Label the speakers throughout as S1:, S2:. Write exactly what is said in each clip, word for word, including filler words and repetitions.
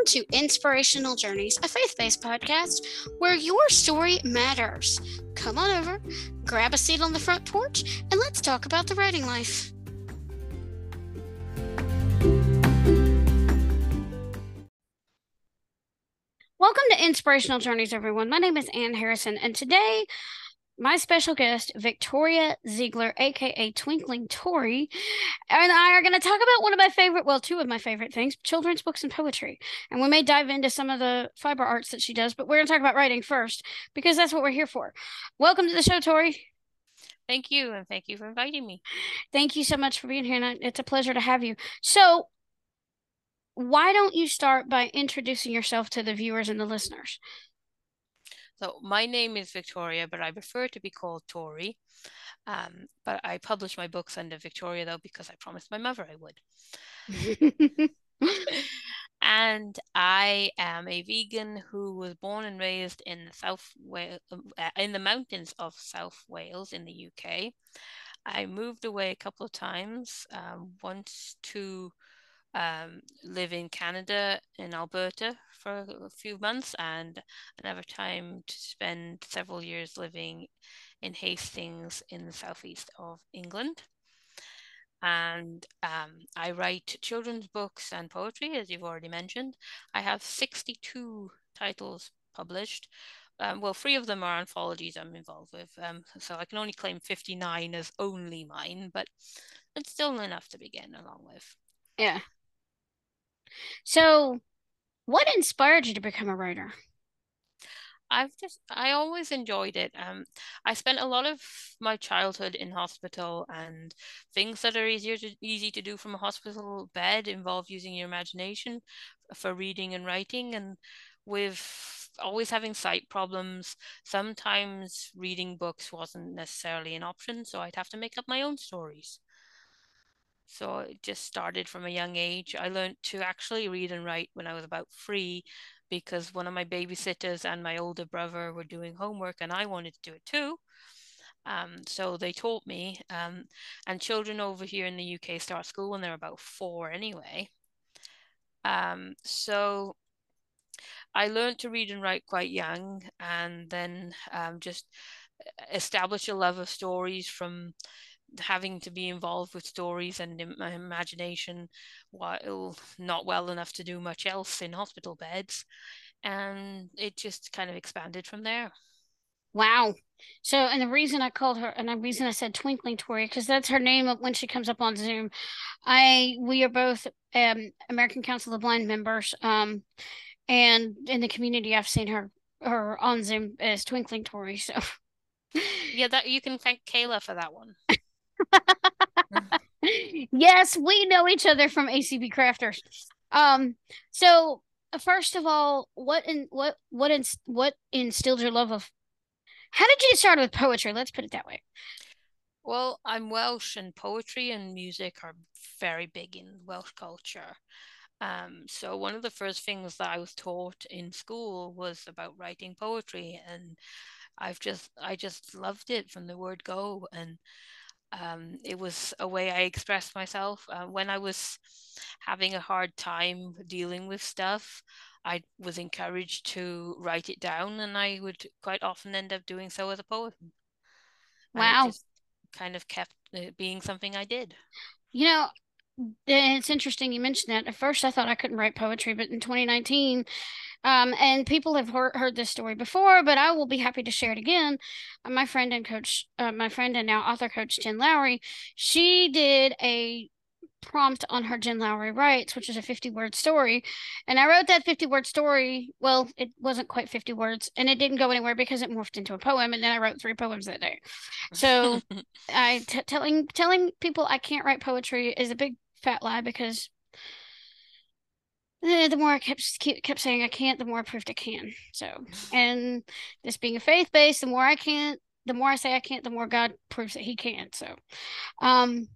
S1: to Inspirational Journeys, a faith-based podcast where your story matters. Come on over, grab a seat on the front porch, and let's talk about the writing life. Welcome to Inspirational Journeys, everyone. My name is Ann Harrison, and today my special guest, Victoria Ziegler, aka Twinkling Tori, and I are going to talk about one of my favorite, well, two of my favorite things, children's books and poetry. And we may dive into some of the fiber arts that she does, but we're going to talk about writing first because that's what we're here for. Welcome to the show, Tori.
S2: Thank you, and thank you for inviting me.
S1: Thank you so much for being here, and it's a pleasure to have you. So, why don't you start by introducing yourself to the viewers and the listeners?
S2: So my name is Victoria, but I prefer to be called Tori. Um, but I publish my books under Victoria, though, because I promised my mother I would. And I am a vegan who was born and raised in the South Wales, in the mountains of South Wales in the U K. I moved away a couple of times, um, once to um, live in Canada, in Alberta for a few months, and another time to spend several years living in Hastings in the southeast of England. And um, I write children's books and poetry, as you've already mentioned. I have sixty-two titles published. Um, well, three of them are anthologies I'm involved with, um, so I can only claim fifty-nine as only mine, but it's still enough to begin along with.
S1: Yeah. So, what inspired you to become a writer?
S2: I've just, I always enjoyed it. Um, I spent a lot of my childhood in hospital, and things that are easier to easy to do from a hospital bed involve using your imagination for reading and writing. And with always having sight problems, sometimes reading books wasn't necessarily an option, so I'd have to make up my own stories. So it just started from a young age. I learned to actually read and write when I was about three because one of my babysitters and my older brother were doing homework and I wanted to do it too. Um, so they taught me. Um, and children over here in the U K start school when they're about four anyway. Um, so I learned to read and write quite young, and then um, just establish a love of stories from having to be involved with stories and in my imagination while not well enough to do much else in hospital beds. And it just kind of expanded from there.
S1: Wow. So, and the reason I called her, and the reason I said Twinkling Tori, because that's her name when she comes up on Zoom. I, we are both um, American Council of Blind members, um, and in the community, I've seen her her on Zoom as Twinkling Tori. So,
S2: Yeah, that you can thank Kayla for that one.
S1: yes, we know each other from A C B Crafters. Um, so first of all, what in what what in what instilled your love of? How did you get started with poetry? Let's put it that way.
S2: Well, I'm Welsh, and poetry and music are very big in Welsh culture. Um, so one of the first things that I was taught in school was about writing poetry, and I've just I just loved it from the word go. And um, it was a way I expressed myself. Uh, when I was having a hard time dealing with stuff, I was encouraged to write it down, and I would quite often end up doing so as a poem. And it
S1: Wow.
S2: just kind of kept uh, being something I did.
S1: You know, it's interesting you mentioned that. At first, I thought I couldn't write poetry, but in twenty nineteen, um, and people have heard, heard this story before, but I will be happy to share it again. Uh, my friend and coach, uh, my friend and now author coach Jen Lowry, she did a prompt on her Jen Lowry Writes, which is a fifty word story. And I wrote that fifty word story. Well, it wasn't quite fifty words and it didn't go anywhere because it morphed into a poem. And then I wrote three poems that day. So I t- telling telling people I can't write poetry is a big fat lie because eh, the more I kept kept saying I can't, the more I proved I can. So, and this being a faith based, the more I can't, the more I say I can't, the more God proves that He can. So, um,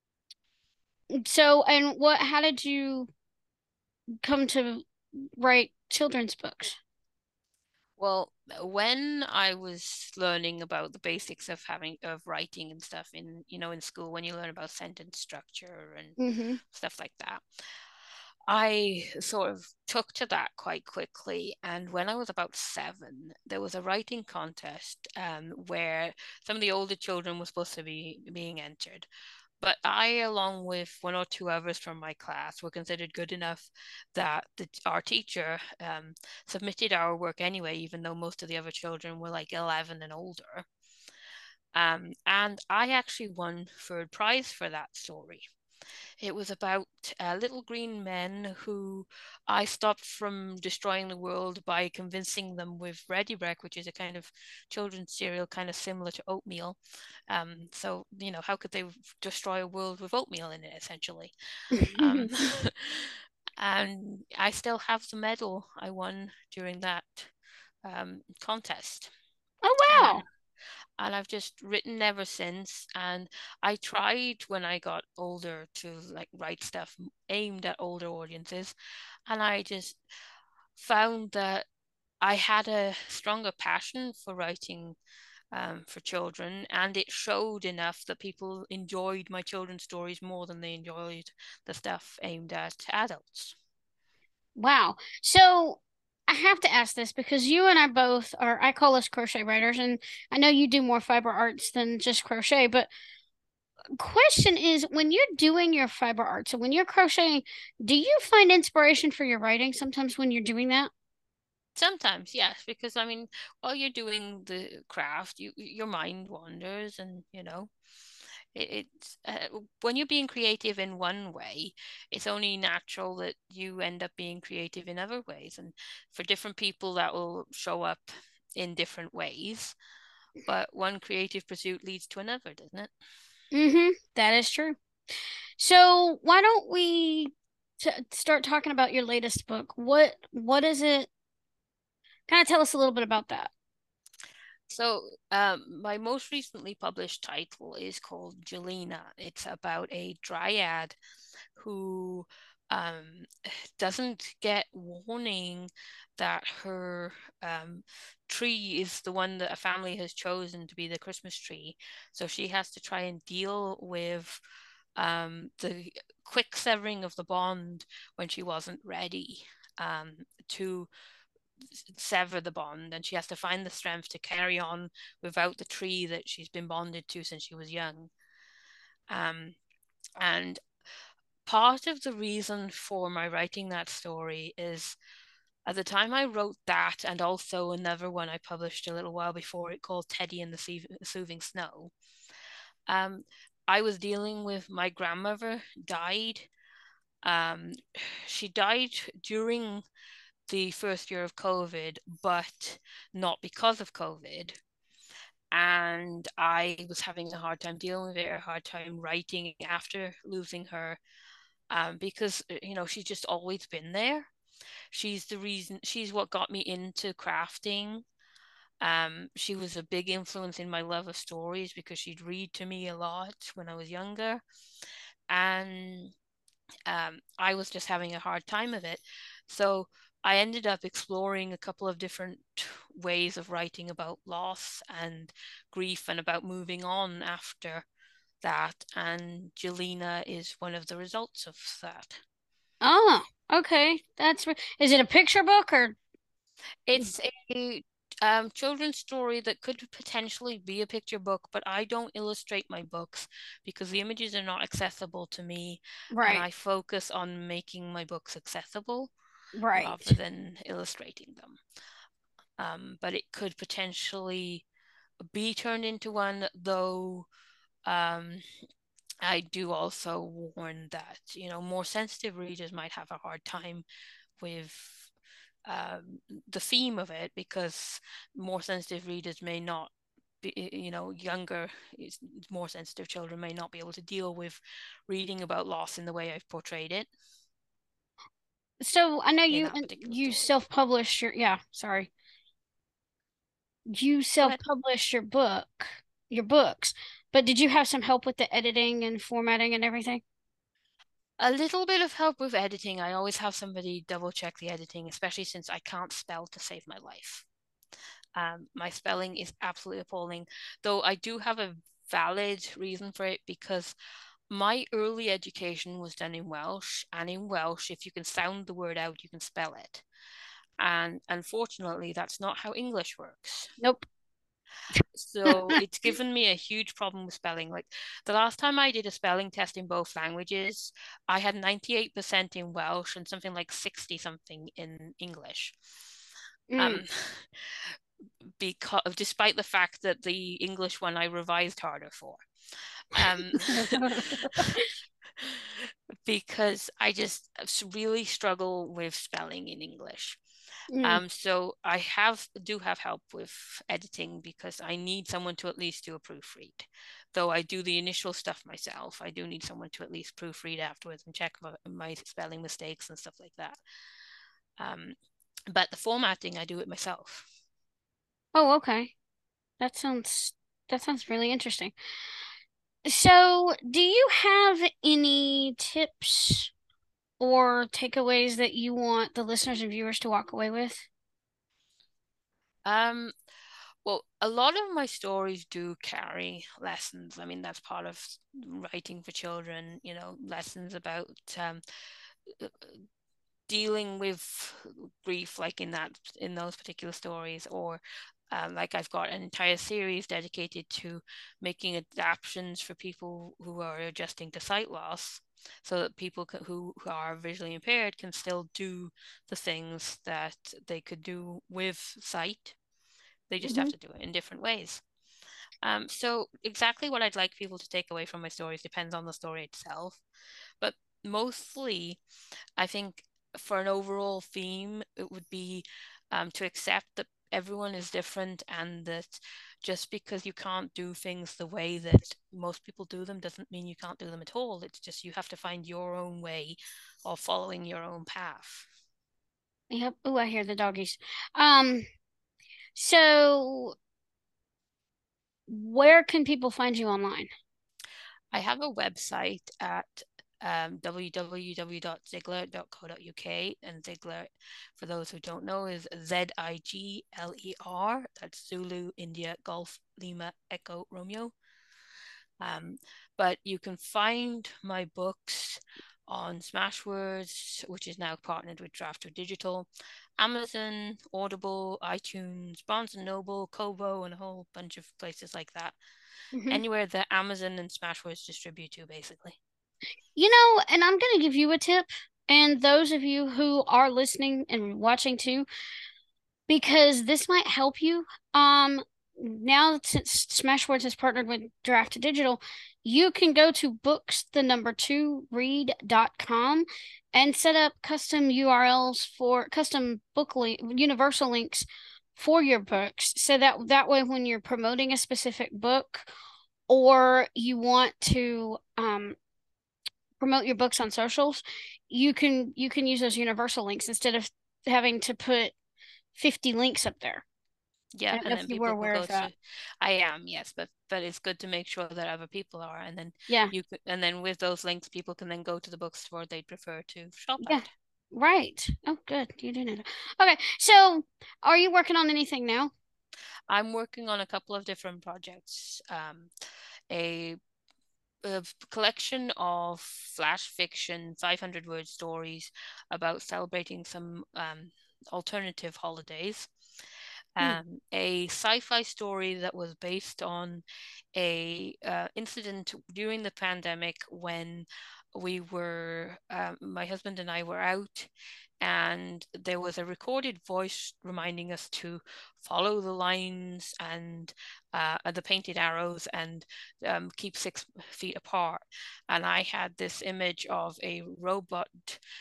S1: so and what? How did you come to write children's books?
S2: Well, when I was learning about the basics of having of writing and stuff in, you know, in school, when you learn about sentence structure and
S1: Mm-hmm.
S2: stuff like that, I sort of took to that quite quickly. And when I was about seven, there was a writing contest um, where some of the older children were supposed to be being entered. But I, along with one or two others from my class, were considered good enough that the, our teacher um, submitted our work anyway, even though most of the other children were like eleven and older. Um, and I actually won third prize for that story. It was about uh, little green men who I stopped from destroying the world by convincing them with Ready Brek, which is a kind of children's cereal, kind of similar to oatmeal. Um, so, you know, how could they destroy a world with oatmeal in it, essentially? Um, and I still have the medal I won during that um, contest.
S1: Oh,
S2: And
S1: wow.
S2: and I've just written ever since. And I tried when I got older to like write stuff aimed at older audiences, and I just found that I had a stronger passion for writing um, for children, and it showed enough that people enjoyed my children's stories more than they enjoyed the stuff aimed at adults.
S1: Wow. So I have to ask this because you and I both are, I call us crochet writers, and I know you do more fiber arts than just crochet, but question is when you're doing your fiber arts and when you're crocheting, do you find inspiration for your writing sometimes when you're doing that?
S2: Sometimes, yes, because I mean, while you're doing the craft, you your mind wanders, and you know, it, it's uh, when you're being creative in one way, it's only natural that you end up being creative in other ways, and for different people, that will show up in different ways. But one creative pursuit leads to another, doesn't it?
S1: Mm-hmm. That is true. So why don't we t start talking about your latest book? What what is it? Kind of tell us a little bit about that.
S2: So, um, my most recently published title is called Jelena. It's about a dryad who um, doesn't get warning that her um, tree is the one that a family has chosen to be the Christmas tree. So she has to try and deal with um, the quick severing of the bond when she wasn't ready um, to sever the bond, and she has to find the strength to carry on without the tree that she's been bonded to since she was young. Um, and part of the reason for my writing that story is at the time I wrote that, and also another one I published a little while before it called Teddy and the Soothing Snow. Um, I was dealing with my grandmother died. Um, she died during the first year of COVID, but not because of COVID. And I was having a hard time dealing with it, a hard time writing after losing her, um, because, uh, you know, she's just always been there. She's the reason, she's what got me into crafting. Um, she was a big influence in my love of stories because she'd read to me a lot when I was younger. And um, I was just having a hard time of it. So I ended up exploring a couple of different ways of writing about loss and grief and about moving on after that. And Jelena is one of the results of that.
S1: Oh, okay. That's re- is it a picture book or
S2: It's a um, children's story that could potentially be a picture book, but I don't illustrate my books because the images are not accessible to me, and
S1: right,
S2: I focus on making my books accessible rather
S1: right.
S2: than illustrating them. Um, but it could potentially be turned into one, though um, I do also warn that, you know, more sensitive readers might have a hard time with um, the theme of it because more sensitive readers may not be, you know, younger, more sensitive children may not be able to deal with reading about loss in the way I've portrayed it
S1: So I know
S2: in
S1: you
S2: that
S1: and
S2: particular
S1: you
S2: story.
S1: self-published your yeah, sorry. You
S2: Go ahead.
S1: self-published your book, your books, but did you have some help with the editing and formatting and everything?
S2: A little bit of help with editing. I always have somebody double check the editing, especially since I can't spell to save my life. Um, my spelling is absolutely appalling, though I do have a valid reason for it because My early education was done in Welsh, and in Welsh, if you can sound the word out, you can spell it. And unfortunately, that's not how English works.
S1: Nope.
S2: So it's given me a huge problem with spelling. Like the last time I did a spelling test in both languages, I had ninety-eight percent in Welsh and something like sixty something in English.
S1: Mm.
S2: Um, because despite the fact that the English one I revised harder for. Um, because I just really struggle with spelling in English.
S1: Mm.
S2: Um, so I have do have help with editing because I need someone to at least do a proofread. Though I do the initial stuff myself, I do need someone to at least proofread afterwards and check my, my spelling mistakes and stuff like that. Um, but the formatting, I do it myself.
S1: Oh, okay. That sounds that sounds really interesting. So, do you have any tips or takeaways that you want the listeners and viewers to walk away with?
S2: Um, well, a lot of my stories do carry lessons. I mean, that's part of writing for children, you know, lessons about um, dealing with grief, like in that in those particular stories, or um, like I've got an entire series dedicated to making adaptations for people who are adjusting to sight loss, so that people can, who, who are visually impaired can still do the things that they could do with sight. They just have
S1: Hmm.
S2: to do it in different ways. Um, so exactly what I'd like people to take away from my stories depends on the story itself. But mostly, I think for an overall theme, it would be um, to accept that everyone is different and that just because you can't do things the way that most people do them doesn't mean you can't do them at all. It's just you have to find your own way of following your own path.
S1: Yep. Oh, I hear the doggies. Um, so where can people find you online?
S2: I have a website at um, w w w dot zigler dot co dot u k, and Zigler, for those who don't know, is Z I G L E R. That's Zulu, India, Golf, Lima, Echo, Romeo. Um, but you can find my books on Smashwords, which is now partnered with Drafter Digital, Amazon, Audible, iTunes, Barnes and Noble, Kobo, and a whole bunch of places like that.
S1: Hmm.
S2: Anywhere that Amazon and Smashwords distribute to, basically.
S1: You know, and I'm going to give you a tip, and those of you who are listening and watching too, because this might help you. Um, now since Smashwords has partnered with Draft Digital, you can go to books the number two read dot com and set up custom U R Ls for custom book link, universal links for your books so that that way when you're promoting a specific book or you want to um, promote your books on socials, you can you can use those universal links instead of having to put fifty links up there. I
S2: Yeah,
S1: don't know
S2: and
S1: if
S2: then
S1: you were
S2: people can
S1: aware
S2: go
S1: of that.
S2: to. I am, yes, but but it's good to make sure that other people are, and then
S1: Yeah,
S2: you could, and then with those links, people can then go to the bookstore they'd prefer to shop
S1: yeah,
S2: at.
S1: right. Oh, good. You do know that. Okay, so are you working on anything now?
S2: I'm working on a couple of different projects. Um, a, a collection of flash fiction, five hundred word stories about celebrating some um, alternative holidays.
S1: Hmm.
S2: Um, a sci-fi story that was based on a uh, incident during the pandemic when we were um, my husband and I were out, and there was a recorded voice reminding us to follow the lines and uh, the painted arrows and um, keep six feet apart. And I had this image of a robot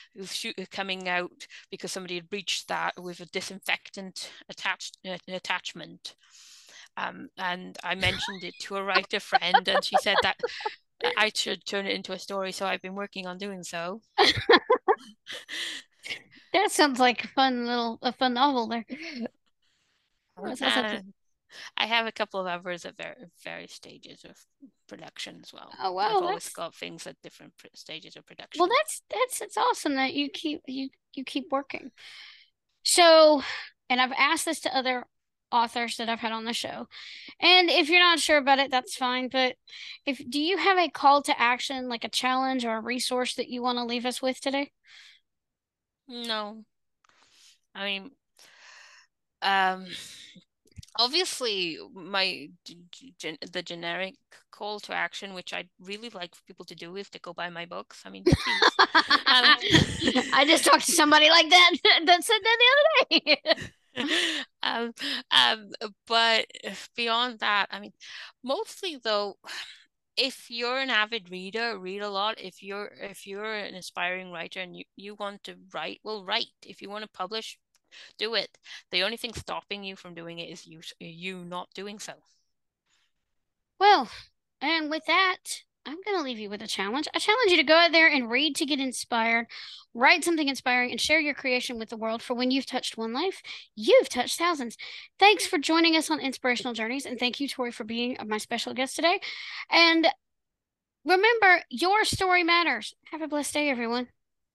S2: coming out because somebody had breached that with a disinfectant attached uh, attachment. Um, and I mentioned it to a writer friend, and she said that I should turn it into a story. So I've been working on doing so.
S1: That sounds like a fun little a fun novel there.
S2: Um,
S1: That sounds
S2: and I have a couple of others at very various stages of production as well.
S1: oh
S2: I've
S1: wow,
S2: always
S1: that's
S2: got things at different stages of
S1: well
S2: production.
S1: that's that's it's awesome that you keep you you keep working. So, and I've asked this to other authors that I've had on the show. And if you're not sure about it, that's fine. But if do you have a call to action, like a challenge or a resource that you want to leave us with today?
S2: No. I mean, um, obviously, my gen the generic call to action, which I'd really like for people to do, is to go buy my books. I mean, please.
S1: um, I just talked to somebody like that that said that the other day.
S2: um, um, but beyond that, I mean, mostly though, if you're an avid reader, read a lot. If you're if you're an aspiring writer and you, you want to write, well, write. If you want to publish, do it. The only thing stopping you from doing it is you you not doing so.
S1: Well, and with that, I'm going to leave you with a challenge. I challenge you to go out there and read to get inspired, write something inspiring, and share your creation with the world. For when you've touched one life, you've touched thousands. Thanks for joining us on Inspirational Journeys, and thank you, Tori, for being my special guest today. And remember, your story matters. Have a blessed day, everyone.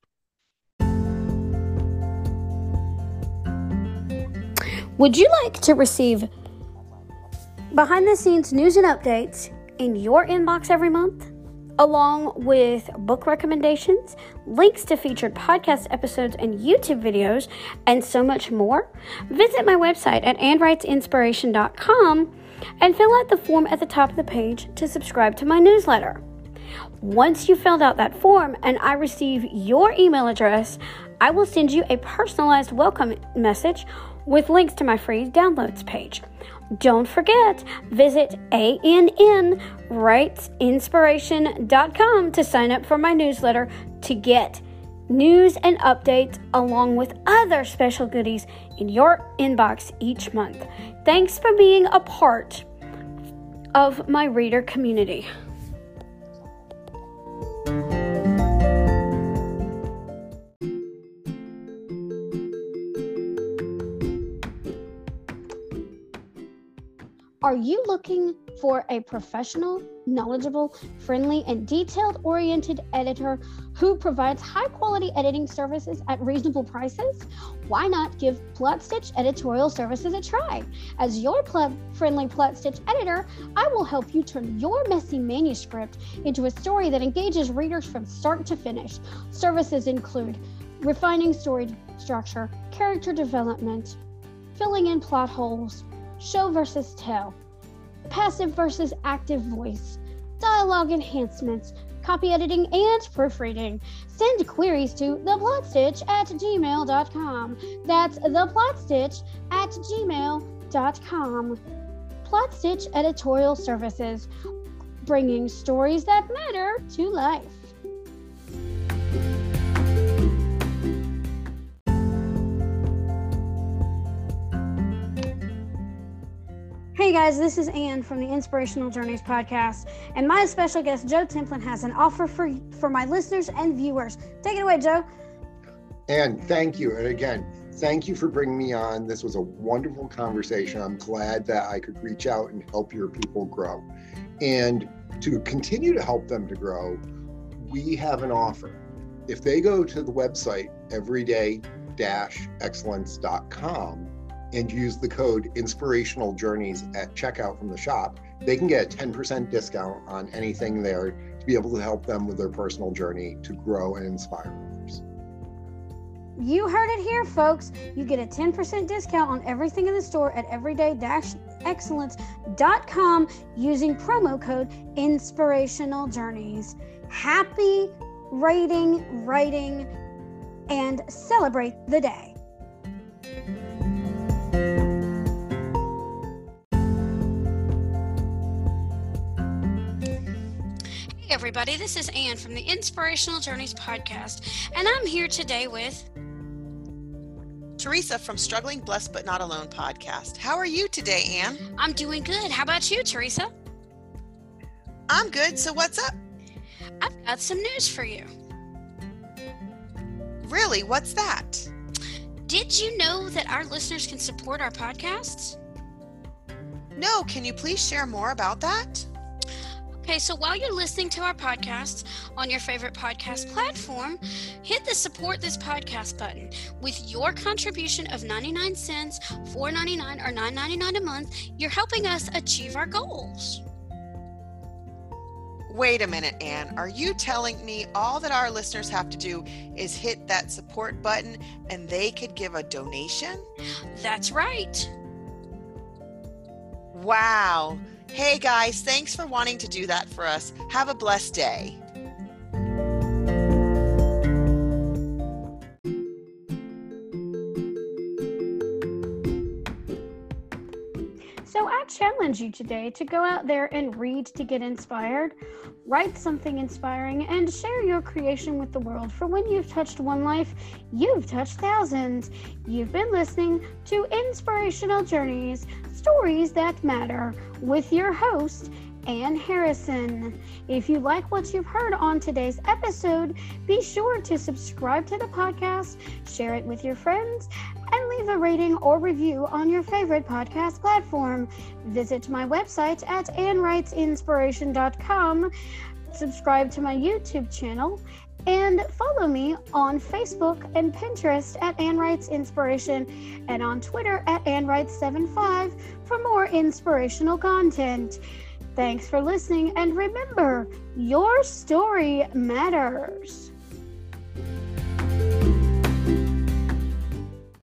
S1: Would you like to receive behind-the-scenes news and updates in your inbox every month, along with book recommendations, links to featured podcast episodes and YouTube videos, and so much more? Visit my website at and writes inspiration dot com and fill out the form at the top of the page to subscribe to my newsletter. Once you've filled out that form and I receive your email address, I will send you a personalized welcome message with links to my free downloads page. Don't forget, visit A N N writes inspiration dot com to sign up for my newsletter to get news and updates along with other special goodies in your inbox each month. Thanks for being a part of my reader community. Are you looking for a professional, knowledgeable, friendly, and detailed-oriented editor who provides high-quality editing services at reasonable prices? Why not give PlotStitch Editorial Services a try? As your pl- friendly PlotStitch editor, I will help you turn your messy manuscript into a story that engages readers from start to finish. Services include refining story structure, character development, filling in plot holes, show versus tell, passive versus active voice, dialogue enhancements, copy editing, and proofreading. Send queries to theplotstitch at gmail dot com. That's theplotstitch at gmail dot com. PlotStitch Editorial Services, bringing stories that matter to life. Hey guys, this is Anne from the Inspirational Journeys podcast, and my special guest, Joe Templin, has an offer for, for my listeners and viewers. Take it away, Joe.
S3: Anne, thank you. And again, thank you for bringing me on. This was a wonderful conversation. I'm glad that I could reach out and help your people grow. And to continue to help them to grow, we have an offer. If they go to the website everyday dash excellence dot com, and use the code Inspirational Journeys at checkout from the shop, they can get a ten percent discount on anything there to be able to help them with their personal journey to grow and inspire others.
S1: You heard it here, folks. You get a ten percent discount on everything in the store at everyday dash excellence dot com using promo code Inspirational Journeys. Happy rating, writing, and celebrate the day. Hey everybody, this is Anne from the Inspirational Journeys podcast, and I'm here today with
S4: Teresa from Struggling Blessed But Not Alone podcast. How are you today, Anne?
S1: I'm doing good. How about you, Teresa?
S4: I'm good. So what's up?
S1: I've got some news for you.
S4: Really? What's that?
S1: Did you know that our listeners can support our podcasts?
S4: No, can you please share more about that?
S1: Okay, so while you're listening to our podcasts on your favorite podcast platform, hit the support this podcast button. With your contribution of ninety-nine cents, four ninety-nine, or nine ninety-nine a month, you're helping us achieve our goals.
S4: Wait a minute, Ann. Are you telling me all that our listeners have to do is hit that support button and they could give a donation?
S1: That's right.
S4: Wow. Hey guys, thanks for wanting to do that for us. Have a blessed day.
S1: So I challenge you today to go out there and read to get inspired, write something inspiring, and share your creation with the world. For when you've touched one life, you've touched thousands. You've been listening to Inspirational Journeys, Stories That Matter, with your host, Ann Harrison. If you like what you've heard on today's episode, be sure to subscribe to the podcast, share it with your friends, and leave a rating or review on your favorite podcast platform. Visit my website at ann writes inspiration dot com, subscribe to my YouTube channel, and follow me on Facebook and Pinterest at Ann Writes Inspiration, and on Twitter at Ann Writes seventy-five for more inspirational content. Thanks for listening, and remember, your story matters.